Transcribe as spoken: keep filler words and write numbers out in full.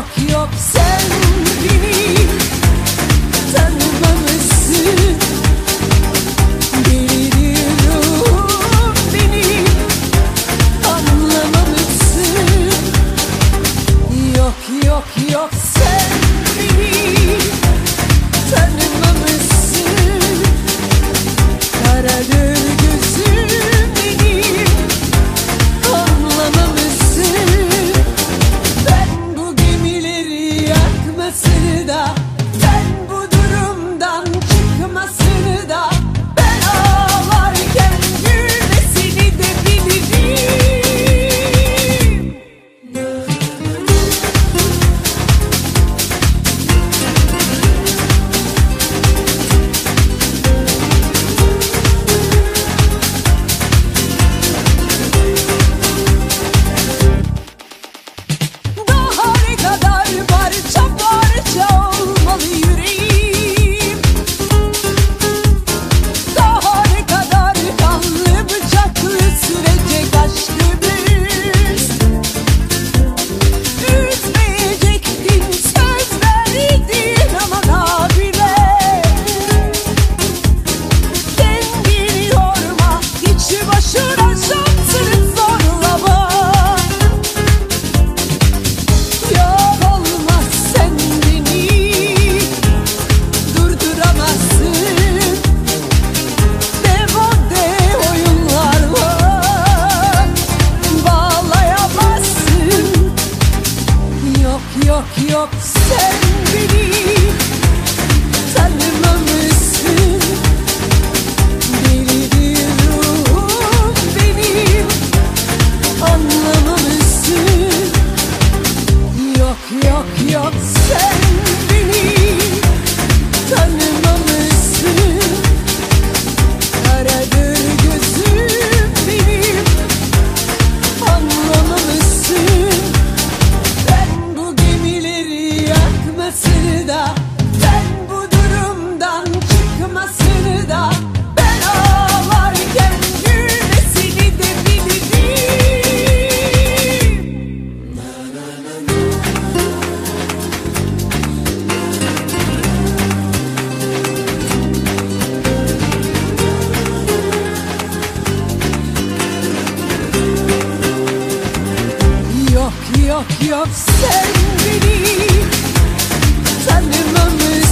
yok sen beni tanımamışsın. Deliriyorum beni anlamamışsın. Yok yok yok sen beni tanımamışsın. Karadır gözüm benim anlamamışsın. Ben bu gemileri yakmasını da, ben bu durumdan çıkmasını da, ben ağlarken gülmesini de bilirim. Daha ne kadar parça parça olmalı yüreğim? Daha ne kadar kanlı bıçaklı sürecek aşkımız? Üzmeyecektin, söz verdin ama nafile. Kendini yorma, hiç başına şansını zorlama. Yok olmaz sen beni durduramazsın. Devode oyunlarla bağlayamazsın. Yok yok yok sen beni tanımamışsın. Deliriyorum benim anlamamışsın. Yok yok yok sen beni tanımamışsın. Karadır gözüm benim anlamamışsın. Ben bu gemileri yakmasını da, ben bu durumdan çıkmasını da, ben ağlarken gülmesini de bilirim. Yok yok yok sen beni tanımamışsın.